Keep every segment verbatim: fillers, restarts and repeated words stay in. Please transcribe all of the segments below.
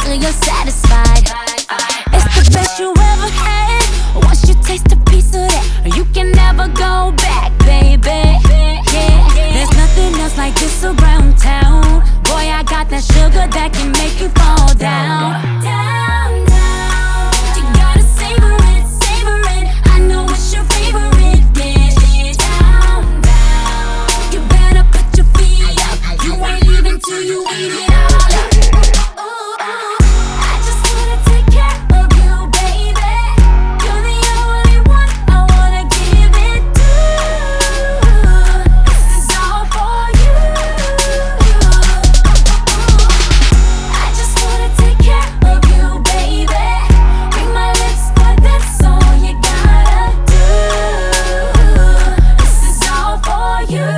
till you're satisfied. It's the best you ever had. Once you taste a piece of that, you can never go back, baby. Yeah, there's nothing else like this around town. Boy, I got that sugar that can make you fall down. Down, down. You gotta savor it, savor it. I know it's your favorite dish. Down, down. You better put your feet up. You ain't leaving till you eat it all up. Ooh, ooh. I just wanna take care of you, baby. You're the only one I wanna give it to. This is all for you. I just wanna take care of you, baby. Ring my lips, but that's all you gotta do. This is all for you.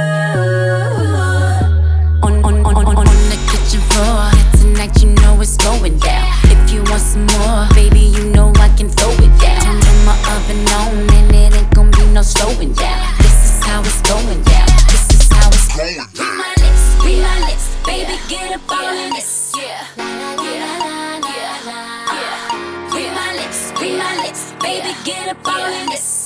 On, on, on, on, on the kitchen floor, tonight you know it's going down. If you want some more, baby, you know I can throw it down. Turn my oven on and it ain't gon' be no slowing down. This is how it's going down. This is how it's going down. Read my lips, read my lips, baby, get up on this. Yeah, yeah, yeah, yeah. Read my lips, read my lips, baby, get up on this.